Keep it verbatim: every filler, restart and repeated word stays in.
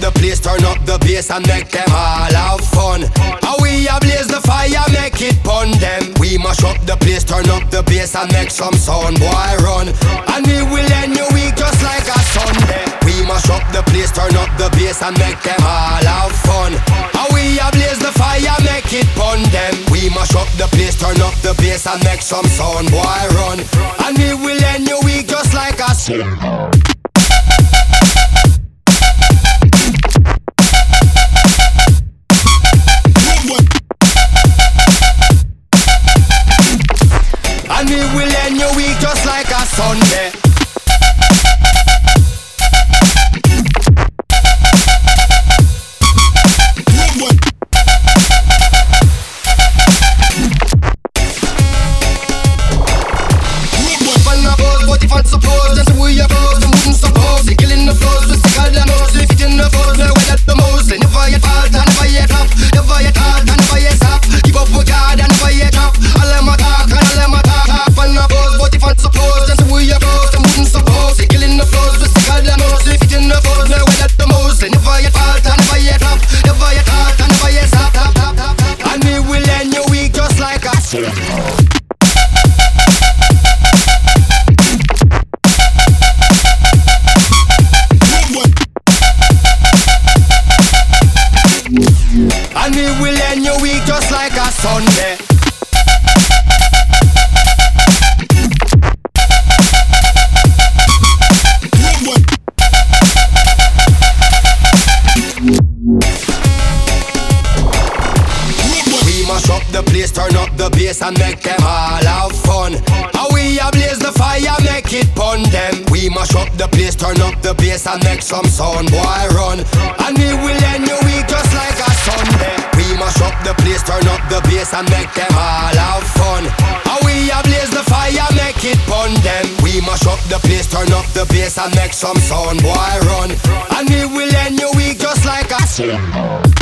the place, turn up the bass and make them all have fun. How we a blaze the fire, make it pun them. We mash up the place, turn up the bass and make some sound, boy run. And we will end your week just like a Sunday. We mash up the place, turn up the bass and make them all have fun. How we a blaze the fire, make it pun them. We mash up the place, turn up the bass and make some sound, boy run. And we will end your week just like a Sunday. And we will end your week just like a Sunday. But if I suppose that's the way you pose, then wouldn't suppose they killing the flows, with the goddamn nose, they fit in the flows, no way at the most. They never yet fall, and never yet drop, never yet halt, and never yet stop. Give up with God and never yet drop. All them a talk and all them a talk, half and a pose. But if I suppose that's the way you pose, then wouldn't suppose they killing the flows, with the goddamn nose, they fit in the flows, no way at the most. They never yet fall, and never yet drop, never yet halt, and never yet stop. And we will end your week just like a And we will end your week just like a Sunday. We mash up the place, turn up the bass and make them all have fun. How we a blaze the fire, make it pun them. We mash up the place, turn up the bass and make some sound, boy run. And we will end your week just like a Sunday. We mash up the place, turn up the bass and make them all have fun. How we a blaze the fire, make it pun them. We mash up the place, turn up the bass and make some sound, boy run. And we will end your week just like a Sunday.